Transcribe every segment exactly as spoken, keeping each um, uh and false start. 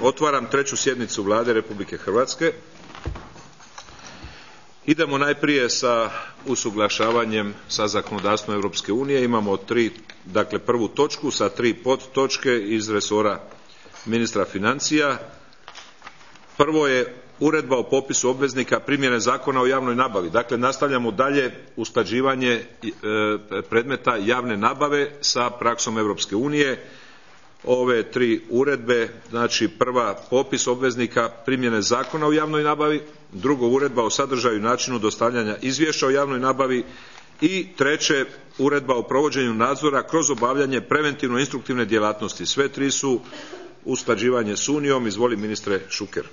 Otvaram treću sjednicu Vlade Republike Hrvatske. Idemo najprije sa usuglašavanjem sa zakonodavstvom Europske unije. Imamo tri, dakle prvu točku sa tri podtočke iz resora ministra financija. Prvo je Uredba o popisu obveznika primjene Zakona o javnoj nabavi. Dakle, nastavljamo dalje usklađivanje e, predmeta javne nabave sa praksom Europske unije. Ove tri uredbe, znači prva popis obveznika primjene Zakona o javnoj nabavi, drugo uredba o sadržaju i načinu dostavljanja izvješća o javnoj nabavi i treće uredba o provođenju nadzora kroz obavljanje preventivno-instruktivne djelatnosti. Sve tri su usklađivanje s Unijom. Izvoli ministre Šuker.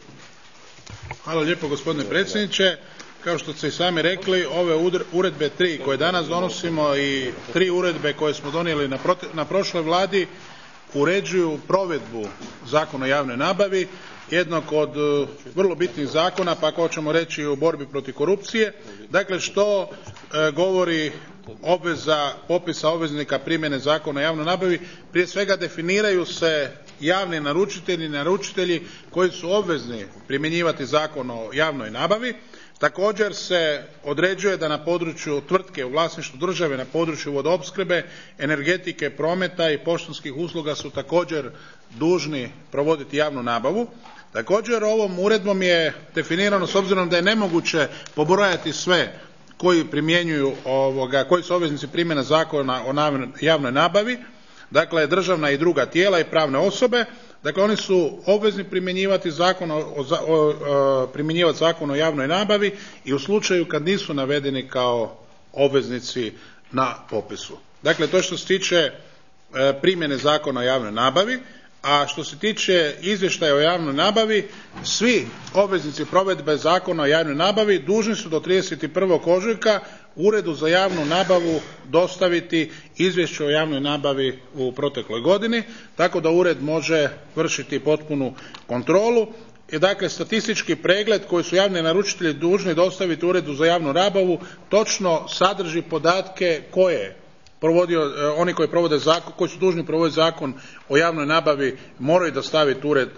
Hvala lijepo gospodine predsjedniče. Kao što ste i sami rekli, ove uredbe tri koje danas donosimo i tri uredbe koje smo donijeli na, na prošloj vladi uređuju provedbu Zakona o javnoj nabavi, jednog od uh, vrlo bitnih zakona, pa ako hoćemo reći u borbi protiv korupcije. Dakle, što uh, govori obveza popisa obveznika primjene Zakona o javnoj nabavi? Prije svega definiraju se javni naručitelji i naručitelji koji su obvezni primjenjivati Zakon o javnoj nabavi. Također se određuje da na području tvrtke u vlasništvu države, na području vodoopskrbe, energetike, prometa i poštanskih usluga su također dužni provoditi javnu nabavu. Također ovom uredbom je definirano, s obzirom da je nemoguće pobrojati sve koji primjenjuju ovoga, koji su obveznici primjene Zakona o javnoj nabavi, dakle državna i druga tijela i pravne osobe. Dakle, oni su obvezni primjenjivati zakon o, o, o, primjenjivati zakon o javnoj nabavi i u slučaju kad nisu navedeni kao obveznici na popisu. Dakle, to je što se tiče e, primjene zakona o javnoj nabavi. A što se tiče izvještaja o javnoj nabavi, svi obveznici provedbe Zakona o javnoj nabavi dužni su do trideset prvog ožujka Uredu za javnu nabavu dostaviti izvješće o javnoj nabavi u protekloj godini, tako da ured može vršiti potpunu kontrolu. I dakle, statistički pregled koji su javni naručitelji dužni dostaviti Uredu za javnu nabavu točno sadrži podatke koje provodio, oni koji provode zakon, koji su dužni provoditi Zakon o javnoj nabavi moraju dostaviti ured,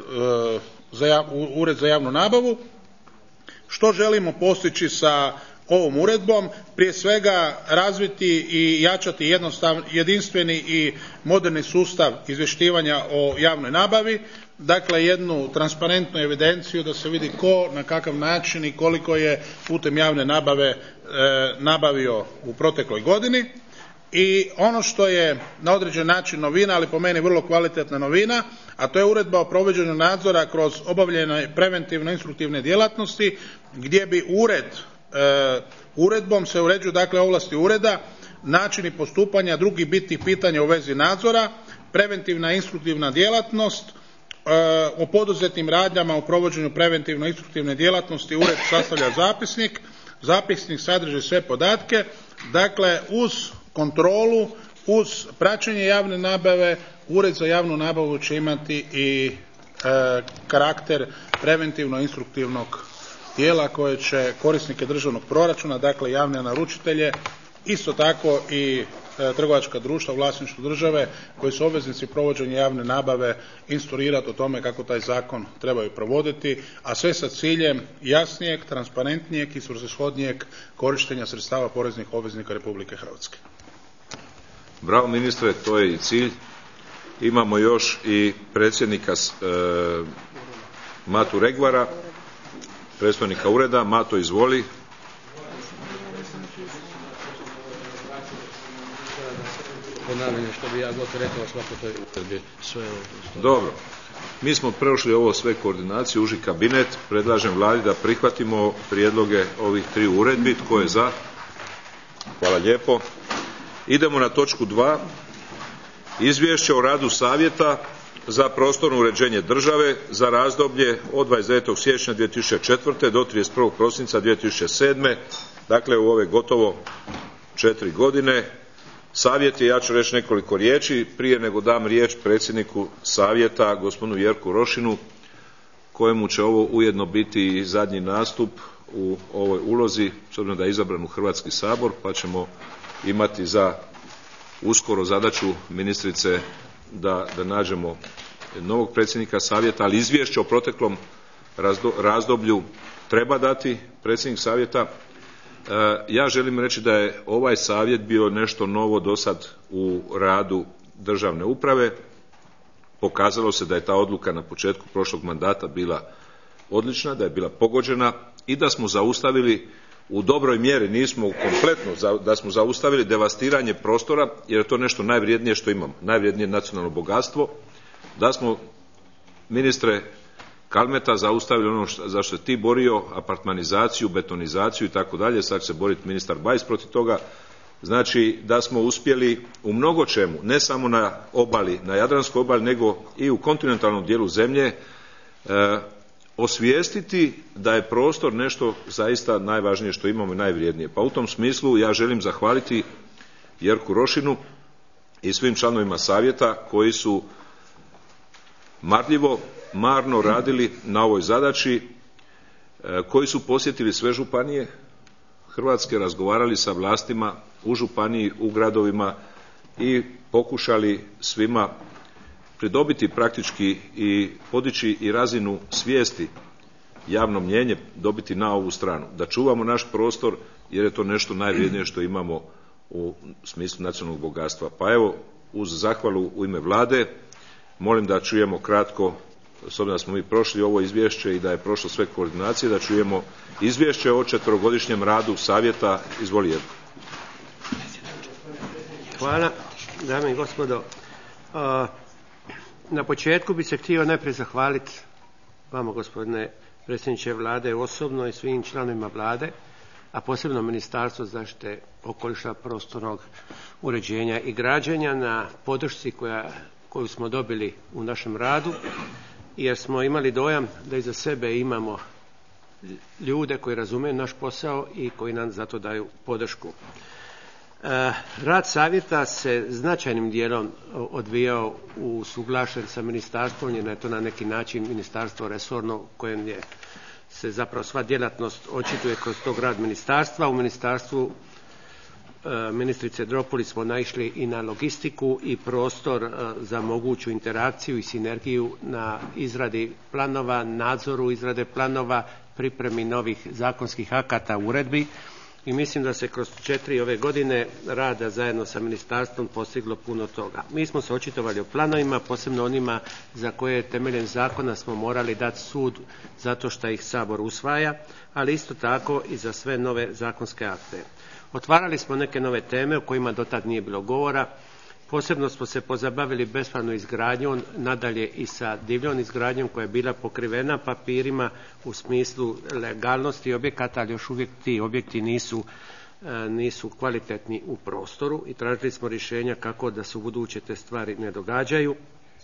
za, ured za javnu nabavu. Što želimo postići sa ovom uredbom? Prije svega razviti i jačati jednostav, jedinstveni i moderni sustav izvješćivanja o javnoj nabavi, dakle jednu transparentnu evidenciju da se vidi ko, na kakav način i koliko je putem javne nabave e, nabavio u protekloj godini. I ono što je na određen način novina, ali po meni vrlo kvalitetna novina, a to je uredba o provođenju nadzora kroz obavljene preventivno-instruktivne djelatnosti, gdje bi ured, e, uredbom se uređuju dakle ovlasti ureda, načini postupanja drugih bitnih pitanja u vezi nadzora, preventivna instruktivna djelatnost, e, o poduzetim radnjama u provođenju preventivno-instruktivne djelatnosti ured sastavlja zapisnik, zapisnik sadrži sve podatke, dakle uz kontrolu, uz praćenje javne nabave, Ured za javnu nabavu će imati i e, karakter preventivno-instruktivnog tijela koje će korisnike državnog proračuna, dakle javne naručitelje, isto tako i e, trgovačka društva u vlasništvu države koji su obveznici provođenja javne nabave instruirati o tome kako taj zakon trebaju provoditi, a sve sa ciljem jasnijeg, transparentnijeg i svrsishodnijeg korištenja sredstava poreznih obveznika Republike Hrvatske. Bravo ministre, to je i cilj. Imamo još i predsjednika e, Matu Regvara, predstojnika ureda. Mato, izvoli. Dobro. Mi smo prošli ovo sve koordinaciju, uži kabinet. Predlažem Vladi da prihvatimo prijedloge ovih tri uredbi. Tko je za? Hvala lijepo. Idemo na točku dva. Izvješće o radu Savjeta za prostorno uređenje države za razdoblje od dvadeset devetog siječnja dvije tisuće četvrte do trideset prvog prosinca dvije tisuće sedme. Dakle, u ove gotovo četiri godine. Savjet je, ja ću reći nekoliko riječi, prije nego dam riječ predsjedniku Savjeta, gospodinu Jerku Rošinu, kojemu će ovo ujedno biti i zadnji nastup u ovoj ulozi, s obzirom da je izabran u Hrvatski sabor, pa ćemo imati za uskoro zadaću ministrice da, da nađemo novog predsjednika savjeta, ali izvješće o proteklom razdoblju treba dati predsjednik savjeta. Ja želim reći da je ovaj savjet bio nešto novo do sad u radu državne uprave. Pokazalo se da je ta odluka na početku prošlog mandata bila odlična, da je bila pogođena i da smo zaustavili u dobroj mjeri, nismo kompletno, da smo zaustavili devastiranje prostora, jer je to nešto najvrijednije što imamo, najvrijednije nacionalno bogatstvo, da smo, ministre Kalmeta, zaustavili ono što, za što je ti borio, apartmanizaciju, betonizaciju i tako dalje, sad će se boriti ministar Bajs protiv toga. Znači da smo uspjeli u mnogo čemu, ne samo na obali, na Jadranskoj obali, nego i u kontinentalnom dijelu zemlje, e, osvijestiti da je prostor nešto zaista najvažnije što imamo i najvrijednije. Pa u tom smislu ja želim zahvaliti Jerku Rošinu i svim članovima savjeta koji su marljivo, marno radili na ovoj zadaći, koji su posjetili sve županije Hrvatske, razgovarali sa vlastima u županiji, u gradovima i pokušali svima pridobiti praktički i podići i razinu svijesti, javno mnjenje dobiti na ovu stranu, da čuvamo naš prostor jer je to nešto najvrijednije što imamo u smislu nacionalnog bogatstva. Pa evo, uz zahvalu u ime Vlade, molim da čujemo kratko, s obzirom da smo mi prošli ovo izvješće i da je prošlo sve koordinacije, da čujemo izvješće o četverogodišnjem radu savjeta. Izvoli Jerko. Hvala, dame i gospodo. Na početku bi se htio najprije zahvaliti vama, gospodine predsjedniče Vlade, osobno i svim članovima Vlade, a posebno Ministarstvo zaštite okoliša, prostornog uređenja i građenja na podršci koja, koju smo dobili u našem radu, jer smo imali dojam da iza sebe imamo ljude koji razumiju naš posao i koji nam zato daju podršku. Rad savjeta se značajnim dijelom odvijao usuglašen sa ministarstvom, jer je to na neki način ministarstvo resorno kojem je se zapravo sva djelatnost očituje kroz tog rad ministarstva. U ministarstvu ministrice Dropulić smo naišli i na logistiku i prostor za moguću interakciju i sinergiju na izradi planova, nadzoru izrade planova, pripremi novih zakonskih akata, uredbi. I mislim da se kroz četiri ove godine rada zajedno sa ministarstvom postiglo puno toga. Mi smo se očitovali o planovima, posebno onima za koje temeljem zakona smo morali dati sud zato što ih Sabor usvaja, ali isto tako i za sve nove zakonske akte. Otvarali smo neke nove teme o kojima do tad nije bilo govora. Posebno smo se pozabavili bespravnom izgradnjom, nadalje i sa divljom izgradnjom koja je bila pokrivena papirima u smislu legalnosti objekata, ali još uvijek ti objekti nisu, nisu kvalitetni u prostoru i tražili smo rješenja kako da se u buduće te stvari ne događaju.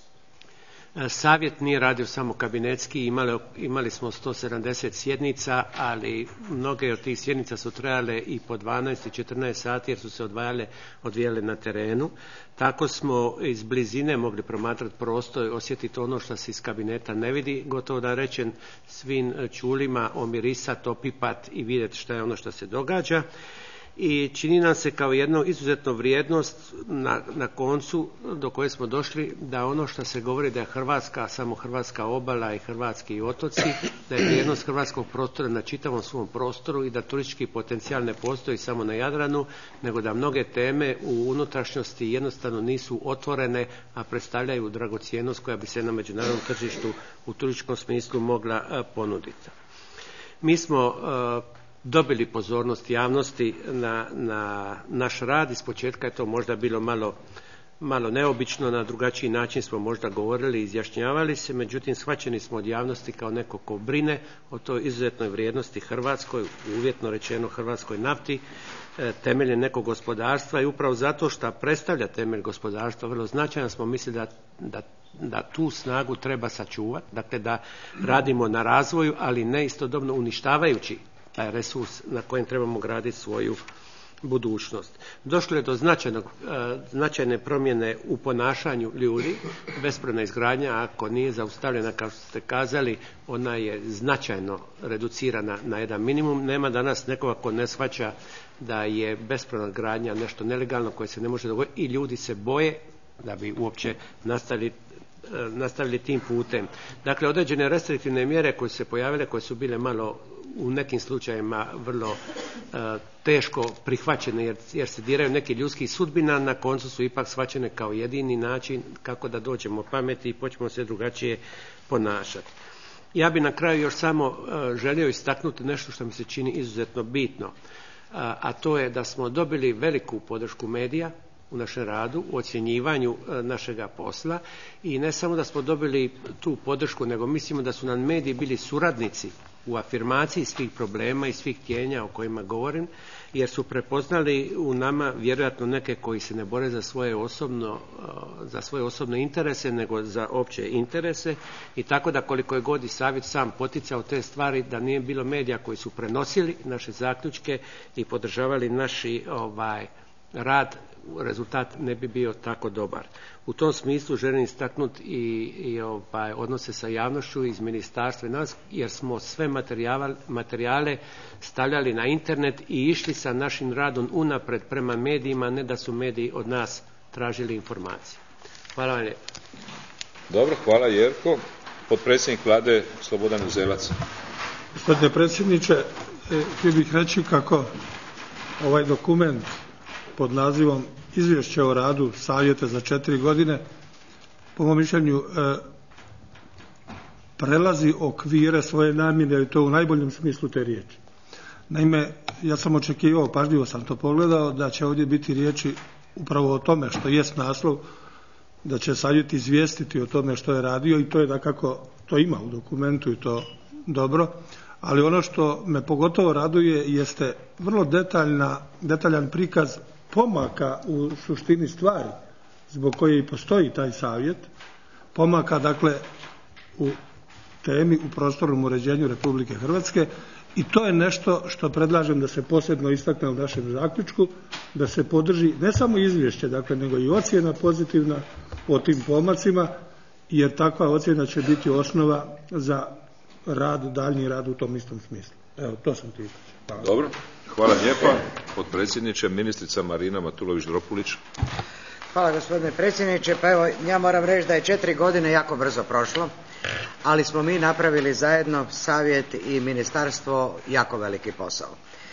Savjet nije radio samo kabinetski, imali, imali smo sto sedamdeset sjednica, ali mnoge od tih sjednica su trajale i po dvanaest i četrnaest sati jer su se odvajale, odvijale na terenu. Tako smo iz blizine mogli promatrati prostor, osjetiti ono što se iz kabineta ne vidi, gotovo da rečem svim čulima omirisati, opipat i vidjeti šta je ono što se događa. I čini nam se kao jednu izuzetnu vrijednost na, na koncu do koje smo došli da ono što se govori da je Hrvatska samo hrvatska obala i hrvatski otoci, da je vrijednost hrvatskog prostora na čitavom svom prostoru i da turistički potencijal ne postoji samo na Jadranu, nego da mnoge teme u unutrašnjosti jednostavno nisu otvorene, a predstavljaju dragocjenost koja bi se na međunarodnom tržištu u turističkom smislu mogla ponuditi. Mi smo dobili pozornost javnosti na, na naš rad. Iz početka je to možda bilo malo, malo neobično, na drugačiji način smo možda govorili, izjašnjavali se, međutim shvaćeni smo od javnosti kao neko ko brine o toj izuzetnoj vrijednosti Hrvatskoj, uvjetno rečeno hrvatskoj nafti, temelje nekog gospodarstva i upravo zato što predstavlja temelj gospodarstva vrlo značajan smo mislili da, da, da tu snagu treba sačuvati, dakle da radimo na razvoju, ali ne istodobno uništavajući taj resurs na kojem trebamo graditi svoju budućnost. Došlo je do značajnog, značajne promjene u ponašanju ljudi. Bespravna izgradnja, ako nije zaustavljena, kao što ste kazali, ona je značajno reducirana na jedan minimum. Nema danas nekoga ko ne shvaća da je bespravna gradnja nešto nelegalno koje se ne može dogoditi i ljudi se boje da bi uopće nastavili nastavili tim putem. Dakle, određene restriktivne mjere koje su se pojavile, koje su bile malo u nekim slučajevima vrlo uh, teško prihvaćene jer, jer se diraju neki ljudskih sudbina, na koncu su ipak shvaćene kao jedini način kako da dođemo pameti i počnemo se drugačije ponašati. Ja bi na kraju još samo uh, želio istaknuti nešto što mi se čini izuzetno bitno, uh, a to je da smo dobili veliku podršku medija u našem radu, u ocjenjivanju uh, našega posla i ne samo da smo dobili tu podršku, nego mislimo da su nam mediji bili suradnici u afirmaciji svih problema i svih htjenja o kojima govorim, jer su prepoznali u nama vjerojatno neke koji se ne bore za svoje osobno, za svoje osobne interese, nego za opće interese i tako da koliko je god i savjet sam poticao te stvari, da nije bilo medija koji su prenosili naše zaključke i podržavali naši ovaj, rad, rezultat ne bi bio tako dobar. U tom smislu želim istaknuti i, i ovaj, odnose sa javnošću iz ministarstva i nas, jer smo sve materijale, materijale stavljali na internet i išli sa našim radom unapred prema medijima, ne da su mediji od nas tražili informacije. Hvala vam lijepo. Dobro, hvala Jerko. Potpredsjednik Vlade Slobodan Uzelac. Gospodine predsjedniče, htio bih reći kako ovaj dokument pod nazivom Izvješće o radu savjeta za četiri godine, po mom mišljenju, e, prelazi okvire svoje namjene i to u najboljem smislu te riječi. Naime, ja sam očekivao, pažljivo sam to pogledao, da će ovdje biti riječi upravo o tome što jest naslov, da će savjet izvijestiti o tome što je radio i to je da kako to ima u dokumentu i to dobro, ali ono što me pogotovo raduje jeste vrlo detaljna, detaljan prikaz pomaka u suštini stvari zbog koje i postoji taj savjet, pomaka dakle u temi u prostornom uređenju Republike Hrvatske i to je nešto što predlažem da se posebno istakne u našem zaključku, da se podrži ne samo izvješće, dakle, nego i ocjena pozitivna o tim pomacima, jer takva ocjena će biti osnova za rad, daljnji rad u tom istom smislu. Evo, to sam ti Hvala. Dobro, hvala lijepa. Potpredsjedniče, ministrica Marina Matulović-Dropulić. Hvala gospodine predsjedniče. Pa evo, ja moram reći da je četiri godine jako brzo prošlo, ali smo mi napravili zajedno, savjet i ministarstvo, jako veliki posao.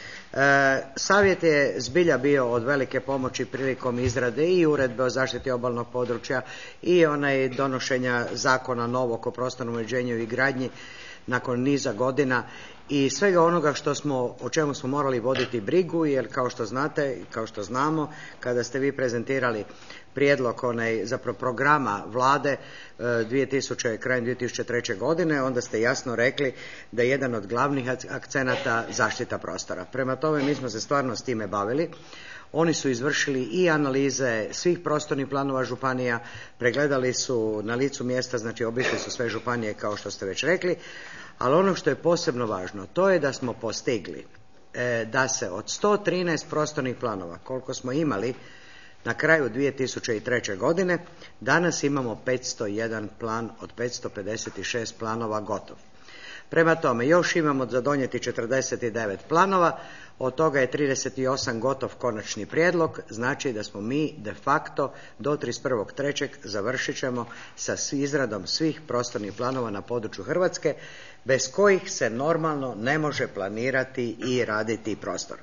E, savjet je zbilja bio od velike pomoći prilikom izrade i uredbe o zaštiti obalnog područja i onaj donošenja zakona novog o prostornom uređenju i gradnji nakon niza godina i svega onoga što smo, o čemu smo morali voditi brigu, jer kao što znate i kao što znamo, kada ste vi prezentirali prijedlog onaj zapravo programa vlade dvije tisuće, krajem dvije tisuće treće. godine, onda ste jasno rekli da je jedan od glavnih akcenata zaštita prostora. Prema tome mi smo se stvarno s time bavili. Oni su izvršili i analize svih prostornih planova županija, pregledali su na licu mjesta, znači obišli su sve županije kao što ste već rekli, ali ono što je posebno važno, to je da smo postigli e, da se od sto trinaest prostornih planova, koliko smo imali na kraju dvije tisuće treće. godine, danas imamo petsto jedan plan od petsto pedeset šest planova gotov. Prema tome, još imamo za donijeti četrdeset devet planova, od toga je trideset osam gotov konačni prijedlog, znači da smo mi de facto do trideset prvog trećeg završit ćemo sa izradom svih prostornih planova na području Hrvatske, bez kojih se normalno ne može planirati i raditi prostor.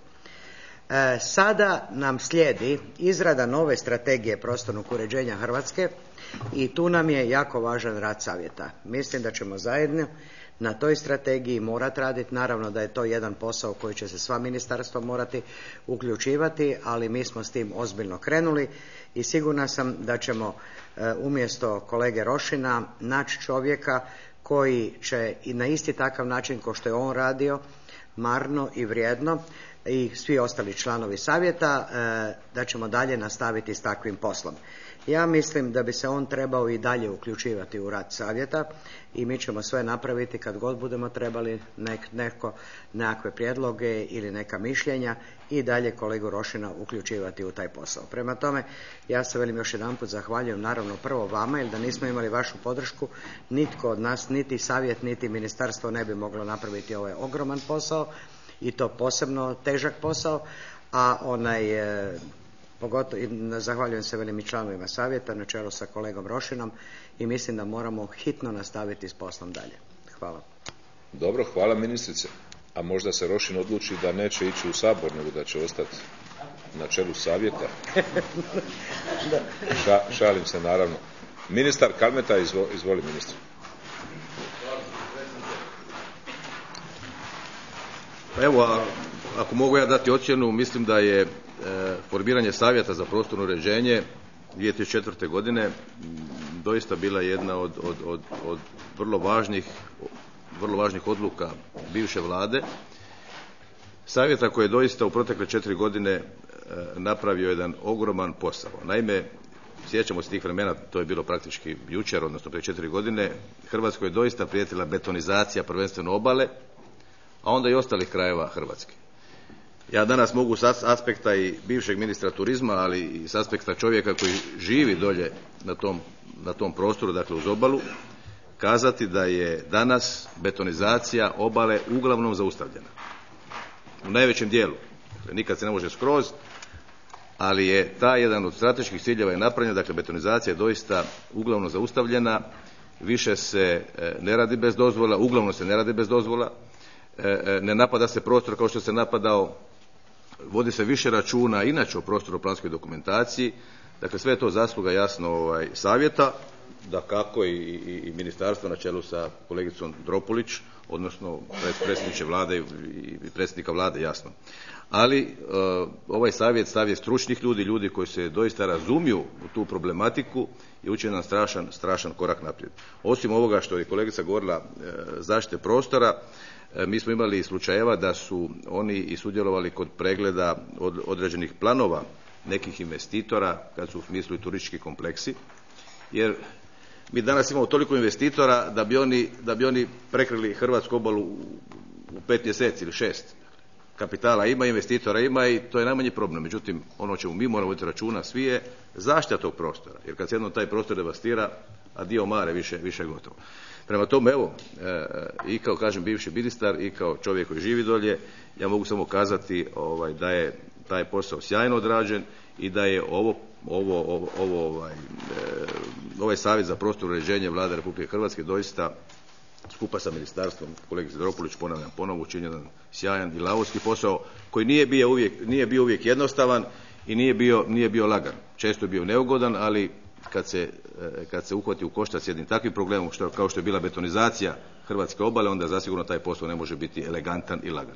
E, sada nam slijedi izrada nove strategije prostornog uređenja Hrvatske i tu nam je jako važan rad savjeta. Mislim da ćemo zajedno na toj strategiji morati raditi, naravno da je to jedan posao koji će se sva ministarstva morati uključivati, ali mi smo s tim ozbiljno krenuli i sigurna sam da ćemo e, umjesto kolege Rošina naći čovjeka koji će i na isti takav način kao što je on radio, marno i vrijedno, i svi ostali članovi savjeta, e, da ćemo dalje nastaviti s takvim poslom. Ja mislim da bi se on trebao i dalje uključivati u rad savjeta i mi ćemo sve napraviti kad god budemo trebali nek, neko, nekakve prijedloge ili neka mišljenja i dalje kolegu Rošina uključivati u taj posao. Prema tome, ja se velim još jedanput zahvaljujem naravno prvo vama, jer da nismo imali vašu podršku, nitko od nas, niti savjet, niti ministarstvo ne bi moglo napraviti ovaj ogroman posao i to posebno težak posao, a onaj pogotovo, zahvaljujem se velim i članovima savjeta na čelu sa kolegom Rošinom i mislim da moramo hitno nastaviti s poslom dalje. Hvala. Dobro, hvala ministrice. A možda se Rošin odluči da neće ići u Sabor, nego da će ostati na čelu savjeta. Ša, šalim se naravno. Ministar Kalmeta, izvoli, izvoli ministar. Pa evo, a, ako mogu ja dati ocjenu, mislim da je e, formiranje savjeta za prostorno uređenje dvije tisuće četvrte. godine doista bila jedna od, od, od, od vrlo važnih vrlo važnih odluka bivše vlade. Savjeta koji je doista u protekle četiri godine e, napravio jedan ogroman posao. Naime, sjećamo se tih vremena, to je bilo praktički jučer, odnosno prije četiri godine, Hrvatskoj je doista prijetila betonizacija prvenstveno obale, a onda i ostalih krajeva Hrvatske. Ja danas mogu s aspekta i bivšeg ministra turizma, ali i s aspekta čovjeka koji živi dolje na tom, na tom prostoru, dakle uz obalu, kazati da je danas betonizacija obale uglavnom zaustavljena. U najvećem dijelu. Dakle, nikad se ne može skroz, ali je taj jedan od strateških ciljeva je napravljen, dakle betonizacija je doista uglavnom zaustavljena, više se ne radi bez dozvola, uglavnom se ne radi bez dozvola, ne napada se prostor kao što se napadao, vodi se više računa inače o prostorno-planskoj dokumentaciji, dakle sve je to zasluga jasno ovaj, savjeta, dakako i, i, i ministarstva na čelu sa kolegicom Dropulić, odnosno predsjedniče vlade i, i predsjednika vlade, jasno. Ali uh, ovaj savjet, savjet stručnih ljudi, ljudi koji se doista razumiju u tu problematiku i učinjen nam strašan, strašan korak naprijed. Osim ovoga što je kolegica govorila uh, zaštite prostora, uh, mi smo imali slučajeva da su oni i sudjelovali kod pregleda od, određenih planova nekih investitora, kad su u smislu i turistički kompleksi, jer mi danas imamo toliko investitora da bi oni, da bi oni prekrili hrvatsku obalu u, u pet mjeseci ili šest. Kapitala ima, investitora ima i to je najmanji problem. Međutim, ono čemu mi moramo voditi računa svi je zaštita tog prostora. Jer kad se jednom taj prostor devastira, a dio mare više, više gotovo. Prema tome, evo, e, i kao kažem bivši ministar i kao čovjek koji živi dolje, ja mogu samo kazati ovaj, da je taj posao sjajno odrađen i da je ovo Ovo, ovo, ovo, ovaj, e, ovaj savjet za prostorno uređenje Vlade Republike Hrvatske doista skupa sa ministarstvom kolegice Dropulić, ponavljam ponovo, učinjen jedan sjajan i lavovski posao koji nije bio uvijek, nije bio uvijek jednostavan i nije bio, nije bio lagan. Često je bio neugodan, ali kad se, e, kad se uhvati u koštac s jednim takvim problemom što, kao što je bila betonizacija hrvatske obale, onda zasigurno taj posao ne može biti elegantan i lagan.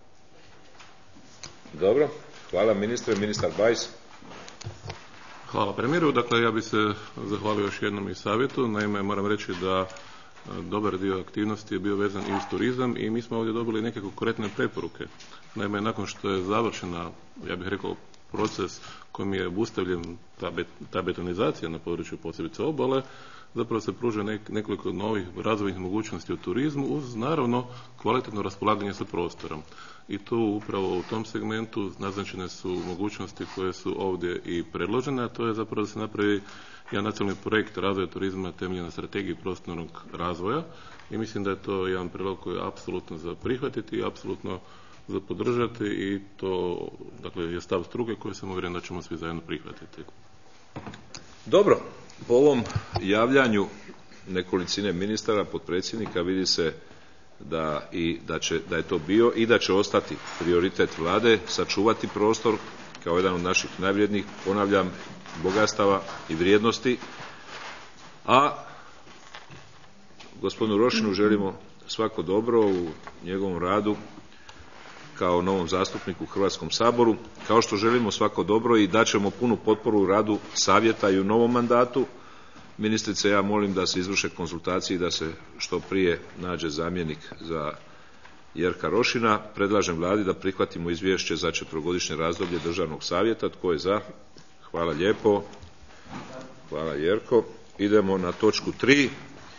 Dobro, hvala ministre. Ministar Bajs. Hvala premijeru. Dakle, ja bih se zahvalio još jednom i savjetu. Naime, moram reći da dobar dio aktivnosti je bio vezan i uz turizam i mi smo ovdje dobili neke konkretne preporuke. Naime, nakon što je završena, ja bih rekao, proces kojim je obustavljen ta, bet, ta betonizacija na području posebice obale, zapravo se pruža nek, nekoliko novih razvojnih mogućnosti u turizmu uz naravno kvalitetno raspolaganje sa prostorom. I tu upravo u tom segmentu naznačene su mogućnosti koje su ovdje i predložene, a to je zapravo da se napravi jedan nacionalni projekt razvoja turizma temeljen na strategiji prostornog razvoja i mislim da je to jedan prijedlog koji je apsolutno za prihvatiti i apsolutno za podržati i to dakle, je stav struke koji sam uvjeren da ćemo svi zajedno prihvatiti. Dobro, po ovom javljanju nekolicine ministara, potpredsjednika vidi se da, i, da, će, da je to bio i da će ostati prioritet vlade, sačuvati prostor kao jedan od naših najvrijednijih, ponavljam, bogatstava i vrijednosti. A gospodinu Rošinu želimo svako dobro u njegovom radu kao novom zastupniku u Hrvatskom saboru, kao što želimo svako dobro i daćemo punu potporu u radu savjeta i u novom mandatu. Ministrice, ja molim da se izvrše konzultacije i da se što prije nađe zamjenik za Jerka Rošina. Predlažem vladi da prihvatimo izvješće za četverogodišnje razdoblje državnog savjeta. Tko je za? Hvala lijepo. Hvala Jerko. Idemo na točku tri.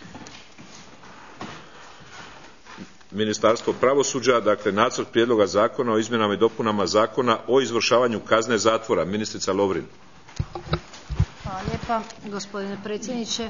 Ministarstvo pravosuđa, dakle nacrt prijedloga zakona o izmjenama i dopunama zakona o izvršavanju kazne zatvora. Ministrica Lovrin. Hvala lijepa, gospodine predsjedniče.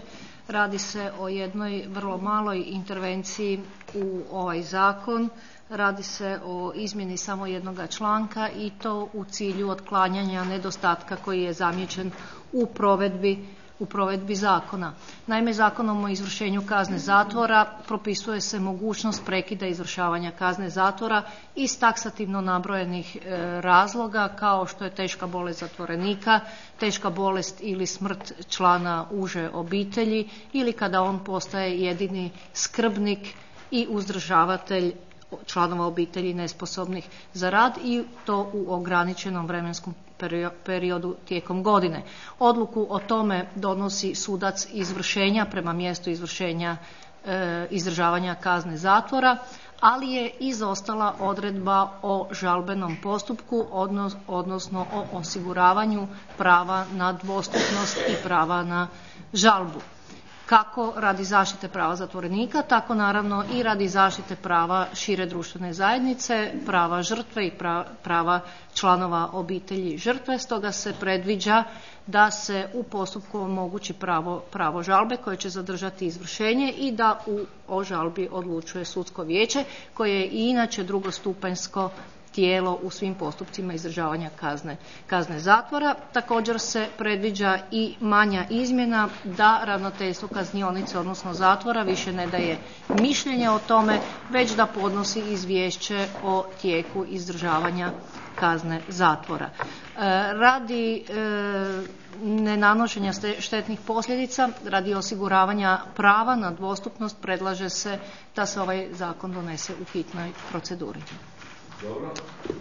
Radi se o jednoj vrlo maloj intervenciji u ovaj zakon. Radi se o izmjeni samo jednoga članka i to u cilju otklanjanja nedostatka koji je zamijećen u provedbi u provedbi zakona. Naime, Zakonom o izvršenju kazne zatvora propisuje se mogućnost prekida izvršavanja kazne zatvora iz taksativno nabrojenih e, razloga kao što je teška bolest zatvorenika, teška bolest ili smrt člana uže obitelji ili kada on postaje jedini skrbnik i uzdržavatelj članova obitelji nesposobnih za rad i to u ograničenom vremenskom periodu tijekom godine. Odluku o tome donosi sudac izvršenja prema mjestu izvršenja e, izdržavanja kazne zatvora, ali je izostala odredba o žalbenom postupku, odnos, odnosno o osiguravanju prava na dvostupnost i prava na žalbu. Kako radi zaštite prava zatvorenika, tako naravno i radi zaštite prava šire društvene zajednice, prava žrtve i prava članova obitelji žrtve. Stoga se predviđa da se u postupku omogući pravo, pravo žalbe koje će zadržati izvršenje i da u, o žalbi odlučuje sudsko vijeće koje je i inače drugostupanjsko tijelo u svim postupcima izdržavanja kazne, kazne zatvora. Također se predviđa i manja izmjena da ravnateljstvo kaznionice odnosno zatvora više ne daje mišljenje o tome već da podnosi izvješće o tijeku izdržavanja kazne zatvora. E, radi e, nenanošenja štetnih posljedica, radi osiguravanja prava na dvostupnost predlaže se da se ovaj zakon donese u hitnoj proceduri. Dobro.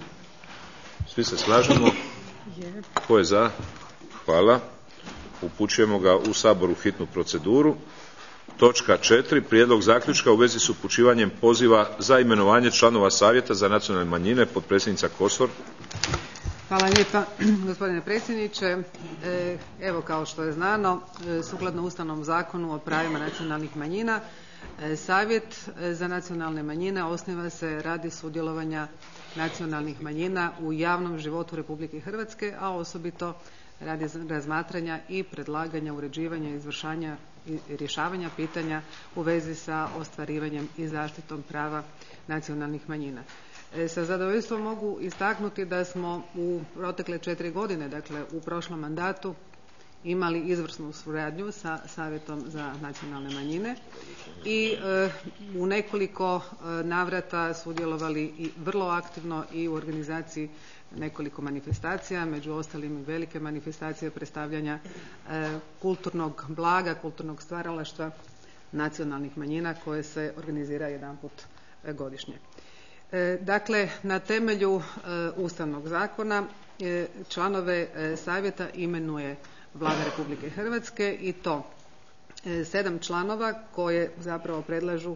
Svi se slažemo? Tko je za? Hvala. Upućujemo ga u Sabor u hitnu proceduru. Točka četiri. Prijedlog zaključka u vezi s upućivanjem poziva za imenovanje članova Savjeta za nacionalne manjine. Potpredsjednica Kosor. Hvala lijepa gospodine predsjedniče. Evo kao što je znano, sukladno Ustavnom zakonu o pravima nacionalnih manjina, Savjet za nacionalne manjine osniva se radi sudjelovanja nacionalnih manjina u javnom životu Republike Hrvatske, a osobito radi razmatranja i predlaganja, uređivanja, izvršanja i rješavanja pitanja u vezi sa ostvarivanjem i zaštitom prava nacionalnih manjina. Sa zadovoljstvom mogu istaknuti da smo u protekle četiri godine, dakle u prošlom mandatu, imali izvrsnu suradnju sa Savjetom za nacionalne manjine i e, u nekoliko e, navrata sudjelovali i vrlo aktivno i u organizaciji nekoliko manifestacija, među ostalim i velike manifestacije predstavljanja e, kulturnog blaga, kulturnog stvaralaštva nacionalnih manjina koje se organizira jedanput e, godišnje. E, dakle, na temelju e, Ustavnog zakona e, članove e, Savjeta imenuje Vlada Republike Hrvatske i to sedam članova koje zapravo predlažu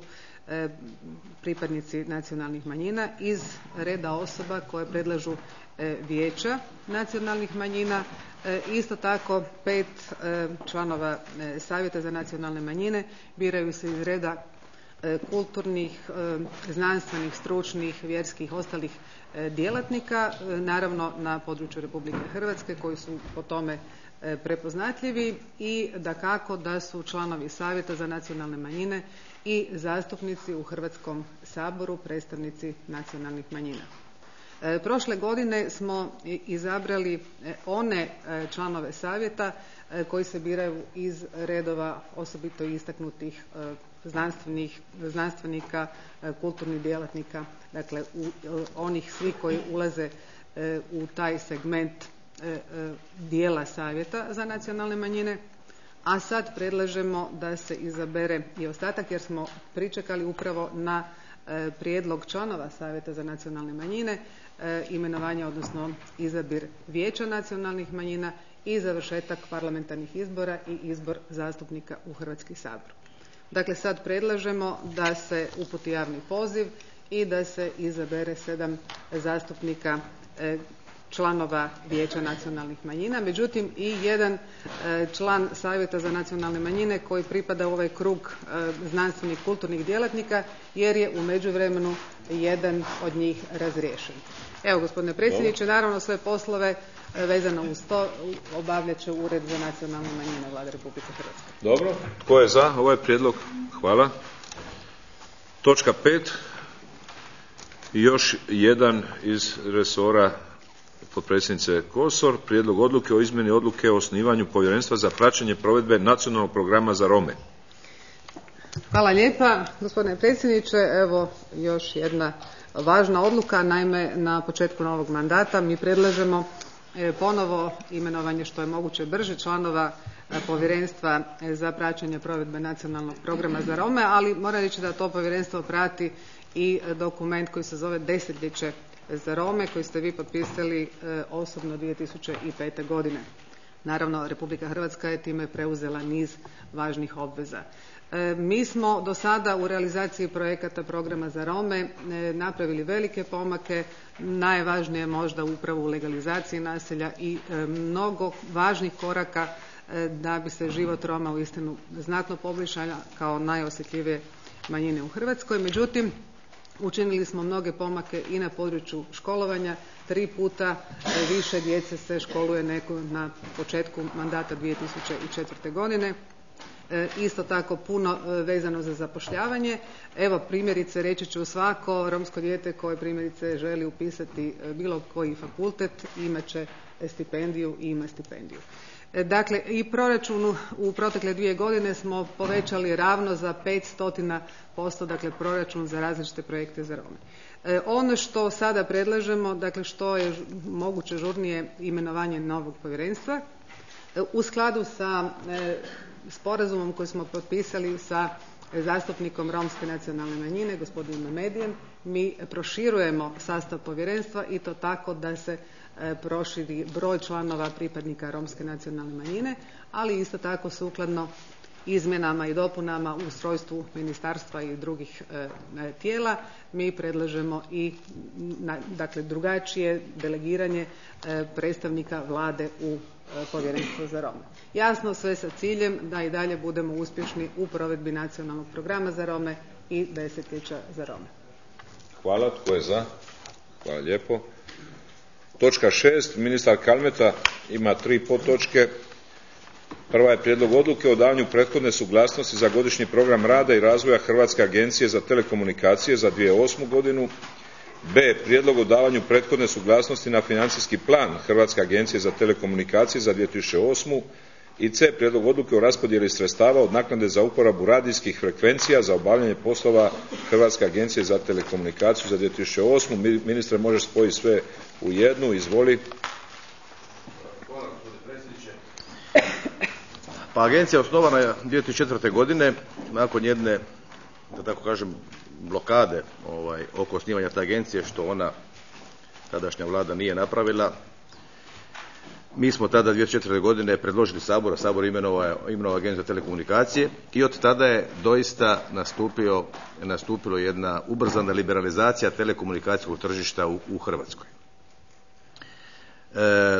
pripadnici nacionalnih manjina iz reda osoba koje predlažu vijeća nacionalnih manjina. Isto tako pet članova Savjeta za nacionalne manjine biraju se iz reda kulturnih, znanstvenih, stručnih, vjerskih, ostalih djelatnika, naravno na području Republike Hrvatske koji su po tome prepoznatljivi i dakako da su članovi Savjeta za nacionalne manjine i zastupnici u Hrvatskom saboru, predstavnici nacionalnih manjina. Prošle godine smo izabrali one članove Savjeta koji se biraju iz redova osobito istaknutih znanstvenih, znanstvenika, kulturnih djelatnika, dakle u, onih svi koji ulaze u taj segment dijela Savjeta za nacionalne manjine, a sad predlažemo da se izabere i ostatak jer smo pričekali upravo na prijedlog članova Savjeta za nacionalne manjine, imenovanje odnosno izabir vijeća nacionalnih manjina i završetak parlamentarnih izbora i izbor zastupnika u Hrvatski sabor. Dakle, sad predlažemo da se uputi javni poziv i da se izabere sedam zastupnika članova Vijeća nacionalnih manjina, međutim i jedan član Savjeta za nacionalne manjine koji pripada u ovaj krug znanstvenih kulturnih djelatnika jer je u međuvremenu jedan od njih razriješen. Evo, gospodine predsjedniče, naravno sve poslove vezano uz to obavljat će Ured za nacionalne manjine Vlade Republike Hrvatske. Dobro. Tko je za ovaj prijedlog? Hvala. Točka pet. Još jedan iz resora potpredsjednice Kosor. Prijedlog odluke o izmjeni odluke o osnivanju povjerenstva za praćenje provedbe nacionalnog programa za Rome. Hvala lijepa, gospodine predsjedniče. Evo još jedna važna odluka. Naime, na početku novog mandata mi predlažemo ponovo imenovanje što je moguće brže članova povjerenstva za praćenje provedbe nacionalnog programa za Rome, ali moram reći da to povjerenstvo prati i dokument koji se zove Desetljeće za Rome koji ste vi potpisali osobno dvije tisuće pete. godine. Naravno, Republika Hrvatska je time preuzela niz važnih obveza. Mi smo do sada u realizaciji projekata programa za Rome napravili velike pomake, najvažnije možda upravo u legalizaciji naselja i mnogo važnih koraka da bi se život Roma uistinu znatno poboljšao kao najosjetljivije manjine u Hrvatskoj. Međutim, učinili smo mnoge pomake i na području školovanja. Tri puta više djece se školuje nego na početku mandata dvije tisuće četvrte. godine. Isto tako puno vezano za zapošljavanje. Evo primjerice reći ću, svako romsko dijete koje primjerice želi upisati bilo koji fakultet imat će stipendiju i ima stipendiju. Dakle, i proračunu u protekle dvije godine smo povećali ravno za petsto posto, dakle proračun za različite projekte za Rome. E, ono što sada predlažemo, dakle što je moguće žurnije imenovanje novog povjerenstva, e, u skladu sa e, sporazumom koji smo potpisali sa zastupnikom romske nacionalne manjine, gospodinom Medijem, mi proširujemo sastav povjerenstva i to tako da se proširi broj članova pripadnika romske nacionalne manjine, ali isto tako sukladno izmjenama i dopunama u ustrojstvu ministarstva i drugih e, tijela mi predlažemo i na, dakle drugačije delegiranje e, predstavnika vlade u e, povjerenstvo za Rome. Jasno, sve sa ciljem da i dalje budemo uspješni u provedbi nacionalnog programa za Rome i desetljeća za Rome. Hvala. Tko je za? Hvala lijepo. Točka šest. Ministar Kalmeta ima tri podtočke. Prva je prijedlog odluke o davanju prethodne suglasnosti za godišnji program rada i razvoja Hrvatske agencije za telekomunikacije za dvije tisuće osmu. godinu. B. Prijedlog o davanju prethodne suglasnosti na financijski plan Hrvatske agencije za telekomunikacije za dvije tisuće osmu. I C. Prijedlog odluke o raspodjeli sredstava od naknade za uporabu radijskih frekvencija za obavljanje poslova Hrvatske agencije za telekomunikaciju za dvije tisuće osmu. Ministre, možeš spojiti sve u jednu, izvoli. Hvala, gospodine predsjedniče. Pa agencija je osnovana dvije tisuće četvrte. godine nakon jedne, da tako kažem, blokade ovaj, oko osnivanja te agencije, što ona tadašnja vlada nije napravila. Mi smo tada dvije tisuće četvrte. godine predložili Saboru, a Sabor imenovao, imenovao agenciju za telekomunikacije i od tada je doista nastupio, nastupilo jedna ubrzana liberalizacija telekomunikacijskog tržišta u, u Hrvatskoj. E,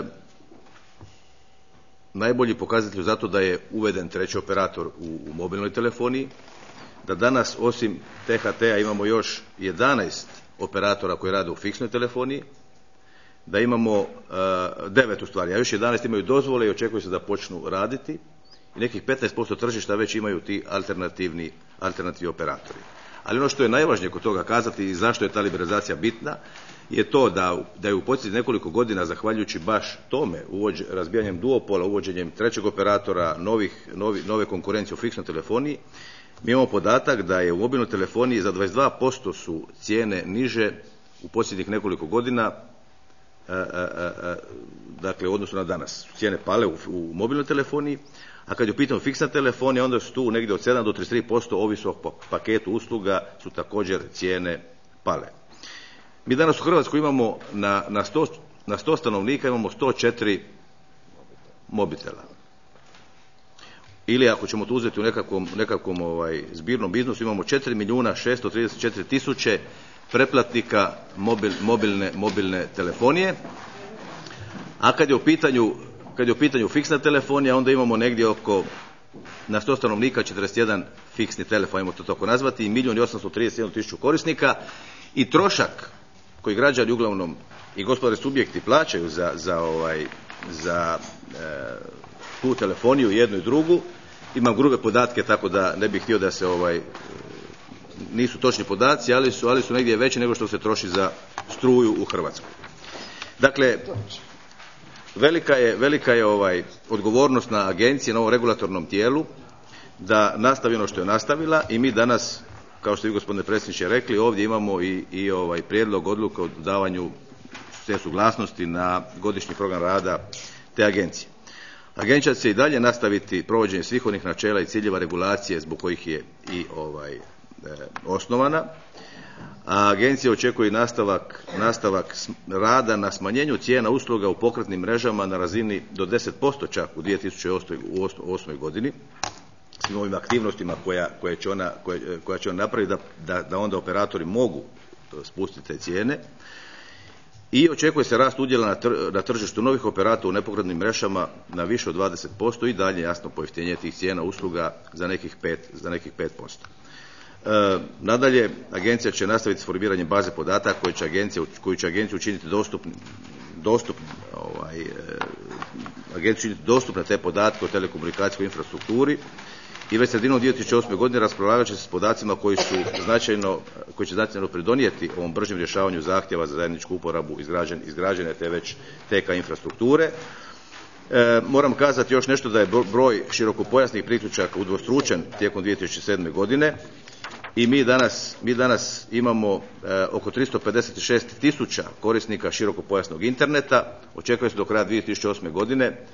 najbolji pokazatelj zato da je uveden treći operator u, u mobilnoj telefoniji, da danas osim T H T-a imamo još jedanaest operatora koji rade u fiksnoj telefoniji, da imamo uh, devet u stvari, a još jedanaest imaju dozvole i očekuje se da počnu raditi i nekih petnaest posto tržišta već imaju ti alternativni, alternativni operatori. Ali ono što je najvažnije kod toga kazati i zašto je ta liberalizacija bitna je to da, da je u posljednjih nekoliko godina, zahvaljujući baš tome, uvođ, razbijanjem duopola, uvođenjem trećeg operatora, novih, novi, nove konkurencije u fiksnoj telefoniji, mi imamo podatak da je u mobilnoj telefoniji za dvadeset dva posto su cijene niže u posljednjih nekoliko godina, a, a, a, dakle u odnosu na danas. Cijene pale u, u mobilnoj telefoniji, a kad je u pitanju fiksna telefonija, onda su tu negdje od sedam do trideset tri posto ovisno o paketu usluga su također cijene pale. Mi danas u Hrvatskoj imamo na, na, sto, na sto stanovnika imamo sto četiri mobitela. Ili ako ćemo to uzeti u nekakvom, nekakvom ovaj, zbirnom iznosu, imamo četiri milijuna šesto trideset četiri tisuće pretplatnika mobil, mobilne, mobilne telefonije. A kad je u pitanju, kad je u pitanju fiksna telefonija, onda imamo negdje oko na sto stanovnika četrdeset jedan fiksni telefon, ajmo to tako nazvati, i milijun i osamsto trideset jednu tisuću korisnika, i trošak koji građani uglavnom i gospodarski subjekti plaćaju za, za, ovaj, za e, tu telefoniju jednu i drugu. Imam grube podatke, tako da ne bih htio da se ovaj, nisu točni podaci, ali su, ali su negdje veći nego što se troši za struju u Hrvatskoj. Dakle, velika je, velika je ovaj, odgovornost na agenciji, na ovom regulatornom tijelu, da nastavi ono što je nastavila, i mi danas, kao što ste vi gospodine predsjedniče rekli, ovdje imamo i, i ovaj prijedlog odluke o davanju te suglasnosti na godišnji program rada te agencije. Agencija će se i dalje nastaviti provođenje svih onih načela i ciljeva regulacije zbog kojih je i ovaj, e, osnovana. A agencija očekuje nastavak, nastavak rada na smanjenju cijena usluga u pokretnim mrežama na razini do deset posto čak u dvije tisuće osmoj godini, svim ovim aktivnostima koja, koje će ona, koje, koja će ona napraviti da, da, da onda operatori mogu spustiti te cijene. I očekuje se rast udjela na, tr, na tržištu novih operatora u nepokretnim mrežama na više od dvadeset posto i dalje jasno pojeftinjenje tih cijena usluga za nekih pet, za nekih pet posto. E, nadalje, agencija će nastaviti s formiranjem baze podataka koju će agencija, koju će agenciju učiniti dostupnim, dostupnim ovaj, e, agenciju učiniti dostupne te podatke o telekomunikacijskoj infrastrukturi, i već sredinom dvije tisuće osme godine raspolagat će se s podacima koji su značajno, koji će značajno pridonijeti ovom bržem rješavanju zahtjeva za zajedničku uporabu izgrađen, izgrađene te već T K infrastrukture. E, moram kazati još nešto, da je broj širokopojasnih priključaka udvostručen tijekom dvije tisuće sedme godine, i mi danas, mi danas imamo e, oko tristo pedeset šest tisuća korisnika širokopojasnog interneta. Očekuje se do kraja dvije tisuće osme godine e,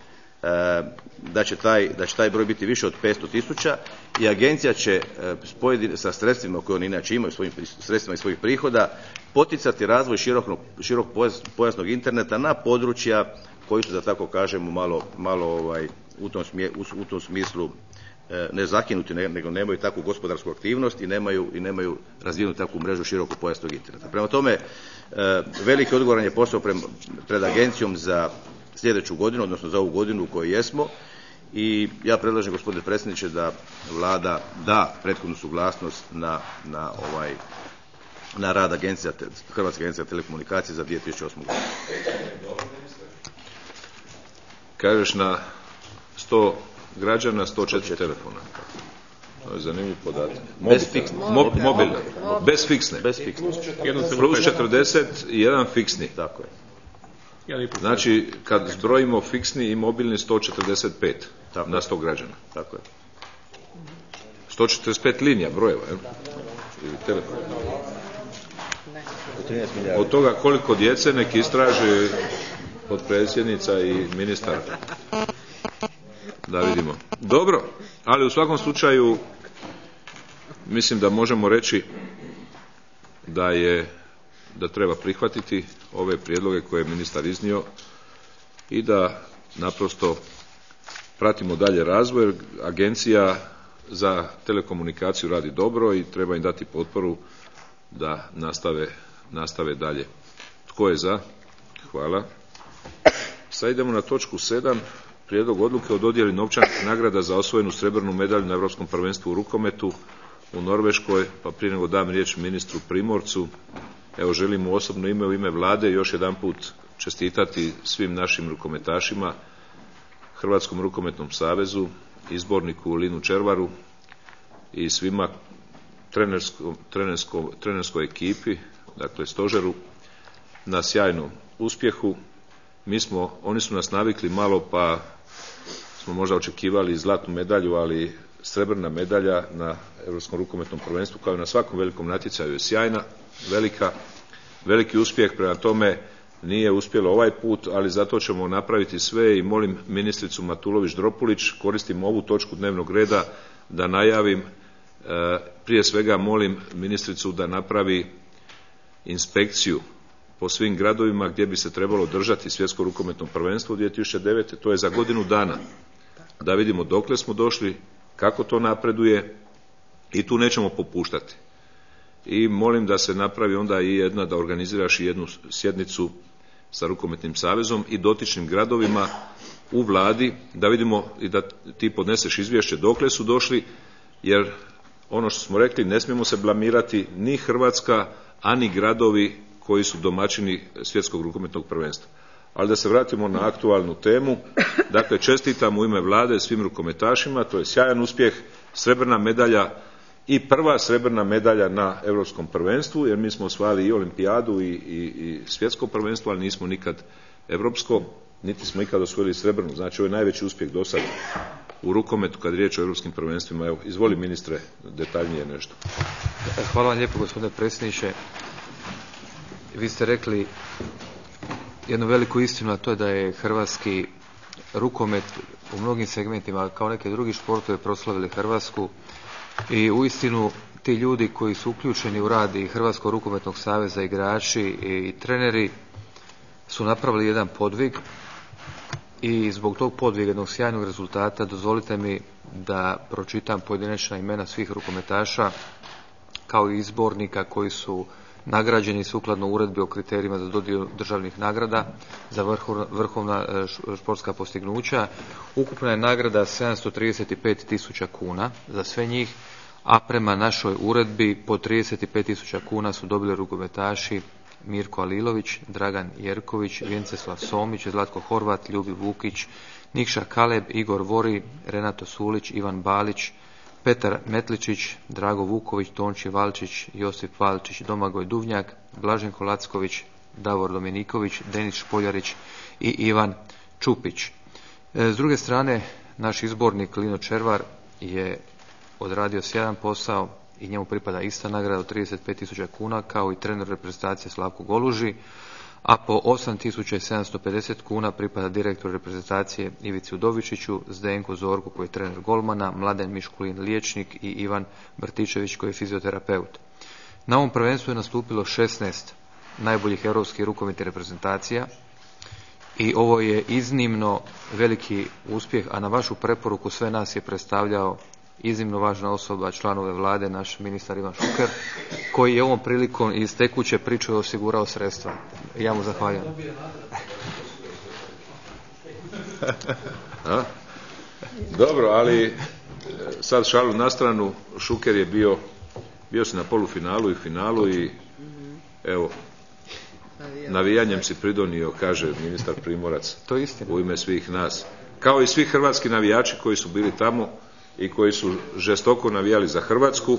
da će taj, da će taj broj biti više od petsto tisuća, i agencija će e, s pojedin, sa sredstvima koje oni inače imaju, svojim sredstvima iz svojih prihoda, poticati razvoj širokog, širokopojasnog interneta na područja koji su, da tako kažemo, malo, malo ovaj, u, tom smje, u, u tom smislu ne zakinuti, nego nemaju takvu gospodarsku aktivnost i nemaju, i nemaju razvijenu takvu mrežu širokopojasnog interneta. Prema tome, veliki odgovoran je posao prema, pred agencijom za sljedeću godinu, odnosno za ovu godinu u kojoj jesmo, i ja predlažem, gospodine predsjedniče, da Vlada da prethodnu suglasnost na, na, ovaj, na rad agencija, Hrvatske agencije za telekomunikacije za dvije tisuće osmu godinu. Kažeš na sto građana, sto četiri telefona. To je zanimljiv podatak. Bez fiksne. Mob, mobilne. Bez fiksne. Bez fiksne. Plus četrdeset i jedan fiksni. Tako je. Znači, kad zbrojimo fiksni i mobilni, sto četrdeset pet tako na sto građana. Tako je. sto četrdeset pet linija brojeva, je? Ili telefona. Od toga koliko djece nek istraži potpredsjednica i ministar. Da vidimo. Dobro, ali u svakom slučaju mislim da možemo reći da je da treba prihvatiti ove prijedloge koje je ministar iznio i da naprosto pratimo dalje razvoj, jer agencija za telekomunikaciju radi dobro i treba im dati potporu da nastave, nastave dalje. Tko je za? Hvala. Sad idemo na točku sedam. Prijedlog odluke o dodjeli novčanih nagrada za osvojenu srebrnu medalju na Europskom prvenstvu u rukometu u Norveškoj, pa prije nego dam riječ ministru Primorcu, evo želim u osobno ime, u ime Vlade još jedanput čestitati svim našim rukometašima, Hrvatskom rukometnom savezu, izborniku Linu Červaru i svima trenersko, trenersko, trenerskoj ekipi, dakle stožeru, na sjajnom uspjehu. Mi smo, oni su nas navikli malo, pa smo možda očekivali zlatnu medalju, ali srebrna medalja na Europskom rukometnom prvenstvu kao i na svakom velikom natjecaju je sjajna, velika, veliki uspjeh. Prema tome nije uspjelo ovaj put, ali zato ćemo napraviti sve i molim ministricu Matulović-Dropulić, koristim ovu točku dnevnog reda da najavim, prije svega molim ministricu da napravi inspekciju po svim gradovima gdje bi se trebalo držati svjetsko rukometno prvenstvo u dvije tisuće devete. To je za godinu dana. Da vidimo dokle smo došli, kako to napreduje i tu nećemo popuštati. I molim da se napravi onda i jedna, da organiziraš i jednu sjednicu sa Rukometnim savezom i dotičnim gradovima u vladi, da vidimo i da ti podneseš izvješće dokle su došli, jer ono što smo rekli, ne smijemo se blamirati ni Hrvatska, a ni gradovi koji su domaćini svjetskog rukometnog prvenstva. Ali da se vratimo na aktualnu temu, dakle čestitam u ime vlade svim rukometašima, to je sjajan uspjeh, srebrna medalja i prva srebrna medalja na europskom prvenstvu, jer mi smo osvajali i olimpijadu i, i, i svjetsko prvenstvo, ali nismo nikad europsko, niti smo ikad osvojili srebrnu. Znači ovo je najveći uspjeh do sad u rukometu kad je riječ o europskim prvenstvima. Evo, izvoli ministre detaljnije nešto. Hvala vam lijepo gospodine predsjedniče. Vi ste rekli jednu veliku istinu, a to je da je hrvatski rukomet u mnogim segmentima kao neke drugi športove proslavili Hrvatsku i uistinu ti ljudi koji su uključeni u rad i Hrvatskog rukometnog saveza, igrači i treneri su napravili jedan podvig i zbog tog podviga, jednog sjajnog rezultata, dozvolite mi da pročitam pojedinačna imena svih rukometaša kao i izbornika koji su nagrađeni sukladno uredbi o kriterijima za dodjelu državnih nagrada za vrhovna, vrhovna športska postignuća. Ukupna je nagrada sedamsto trideset pet tisuća kuna za sve njih, a prema našoj uredbi po trideset pet tisuća kuna su dobili rukometaši Mirko Alilović, Dragan Jerković, Vjenceslav Somić, Zlatko Horvat, Ljubi Vukić, Nikša Kaleb, Igor Vori, Renato Sulić, Ivan Balić, Petar Metličić, Drago Vuković, Tonči Valčić, Josip Valčić, Domagoj Duvnjak, Blaženko Lacković, Davor Dominiković, Denis Špoljarić i Ivan Čupić. S druge strane, naš izbornik Lino Červar je odradio sjajan posao i njemu pripada ista nagrada od trideset pet tisuća kuna kao i trener reprezentacije Slavko Goluži, a po osam tisuća sedamsto pedeset kuna pripada direktor reprezentacije Ivici Udovičiću, Zdenko Zorku koji je trener golmana, Mladen Miškulin liječnik i Ivan Brtičević koji je fizioterapeut. Na ovom prvenstvu je nastupilo šesnaest najboljih europskih rukometnih reprezentacija i ovo je iznimno veliki uspjeh, a na vašu preporuku sve nas je predstavljao iznimno važna osoba, članove vlade, naš ministar Ivan Šuker, koji je ovom prilikom iz tekuće priče osigurao sredstva. Ja mu zahvaljujem. A? Dobro, ali sad šalu na stranu, Šuker je bio, bio si na polufinalu i finalu i evo, navijanjem si pridonio, kaže ministar Primorac, to je istina, u ime svih nas. Kao i svi hrvatski navijači koji su bili tamo i koji su žestoko navijali za Hrvatsku.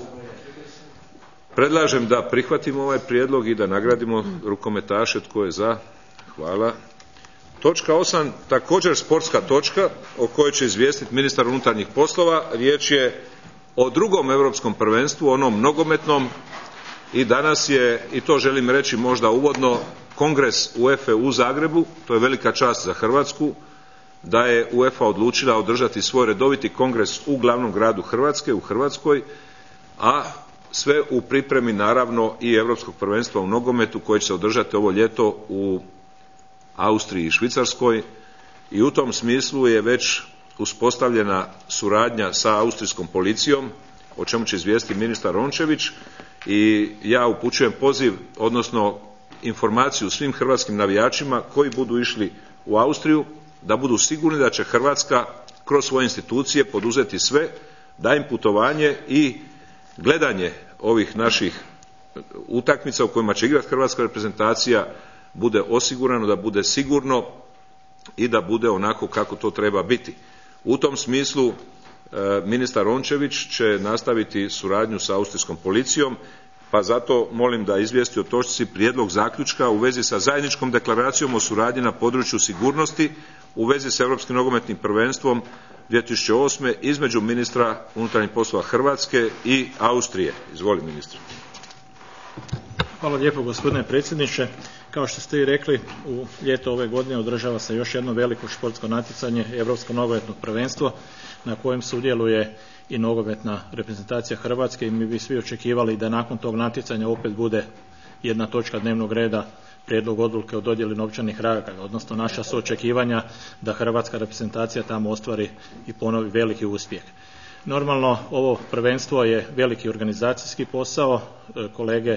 Predlažem da prihvatimo ovaj prijedlog i da nagradimo rukometaše. Tko je za? Hvala. Točka osam, također sportska točka o kojoj će izvijestiti ministar unutarnjih poslova. Riječ je o drugom europskom prvenstvu, onom nogometnom, i danas je, i to želim reći možda uvodno, kongres UEFA u Zagrebu. To je velika čast za Hrvatsku da je UEFA odlučila održati svoj redoviti kongres u glavnom gradu Hrvatske, u Hrvatskoj, a sve u pripremi naravno i europskog prvenstva u nogometu koje će se održati ovo ljeto u Austriji i Švicarskoj, i u tom smislu je već uspostavljena suradnja sa austrijskom policijom, o čemu će izvijestiti ministar Rončević, i ja upućujem poziv, odnosno informaciju svim hrvatskim navijačima koji budu išli u Austriju, da budu sigurni da će Hrvatska kroz svoje institucije poduzeti sve da im putovanje i gledanje ovih naših utakmica u kojima će igrati hrvatska reprezentacija bude osigurano, da bude sigurno i da bude onako kako to treba biti. U tom smislu ministar Rončević će nastaviti suradnju sa austrijskom policijom, pa zato molim da izvijesti o točci prijedlog zaključka u vezi sa zajedničkom deklaracijom o suradnji na području sigurnosti u vezi s europskim nogometnim prvenstvom dvije tisuće osme između ministra unutarnjih poslova Hrvatske i Austrije. Izvoli ministre. Hvala lijepo gospodine predsjedniče. Kao što ste i rekli, u ljeto ove godine održava se još jedno veliko športsko natjecanje, Europsko nogometno prvenstvo, na kojem sudjeluje i nogometna reprezentacija Hrvatske, i mi bi svi očekivali da nakon tog natjecanja opet bude jedna točka dnevnog reda prijedlog odluke o dodjeli novčanih nagrada, odnosno naša su očekivanja da hrvatska reprezentacija tamo ostvari i ponovi veliki uspjeh. Normalno, ovo prvenstvo je veliki organizacijski posao. Kolege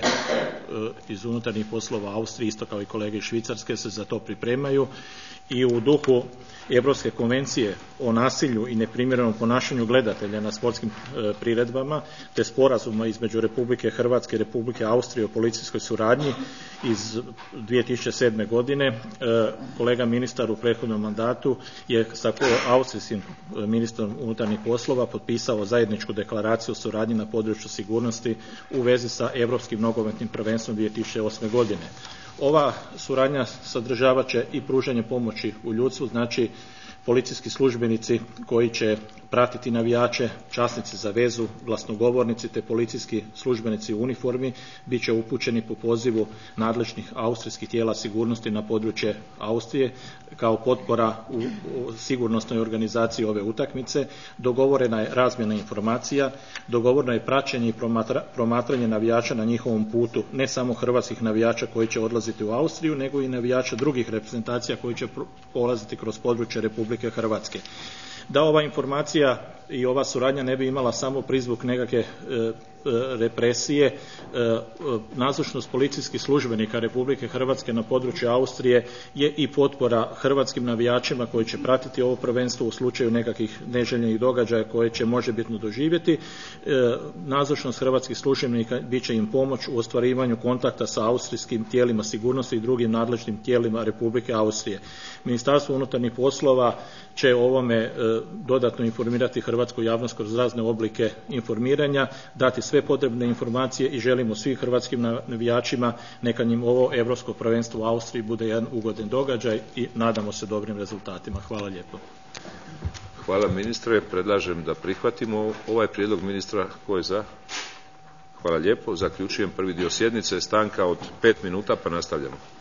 iz unutarnjih poslova Austrije, isto kao i kolege iz Švicarske, se za to pripremaju i u duhu Europske konvencije o nasilju i neprimjerenom ponašanju gledatelja na sportskim priredbama te sporazuma između Republike Hrvatske i Republike Austrije o policijskoj suradnji iz dvije tisuće sedme. godine kolega ministar u prethodnom mandatu je sa austrijskim ministrom unutarnjih poslova potpisao zajedničku deklaraciju o suradnji na području sigurnosti u vezi sa Europskim nogometnim prvenstvom dvije tisuće osme. godine. Ova suradnja sadržavat će i pružanje pomoći u ljudstvu, znači policijski službenici koji će pratiti navijače, časnici za vezu, glasnogovornici te policijski službenici u uniformi bit će upućeni po pozivu nadležnih austrijskih tijela sigurnosti na područje Austrije kao potpora u sigurnosnoj organizaciji ove utakmice. Dogovorena je razmjena informacija, dogovoreno je praćenje i promatranje navijača na njihovom putu, ne samo hrvatskih navijača koji će odlaziti u Austriju, nego i navijača drugih reprezentacija koji će prolaziti kroz područje Republike Hrvatske. Da ova informacija i ova suradnja ne bi imala samo prizvuk nekakve e, represije, e, nazočnost policijskih službenika Republike Hrvatske na području Austrije je i potpora hrvatskim navijačima koji će pratiti ovo prvenstvo u slučaju nekakvih neželjenih događaja koje će možebitno doživjeti. E, nazočnost hrvatskih službenika bit će im pomoć u ostvarivanju kontakta sa austrijskim tijelima sigurnosti i drugim nadležnim tijelima Republike Austrije. Ministarstvo unutarnjih poslova će o ovome e, dodatno informirati hrvatsku javnost kroz razne oblike informiranja, dati sve potrebne informacije i želimo svim hrvatskim navijačima neka njim ovo europsko prvenstvo u Austriji bude jedan ugodan događaj i nadamo se dobrim rezultatima. Hvala lijepo. Hvala ministre. Predlažem da prihvatimo ovaj prijedlog ministra. Tko je za? Hvala lijepo. Zaključujem prvi dio sjednice. Stanka od pet minuta pa nastavljamo.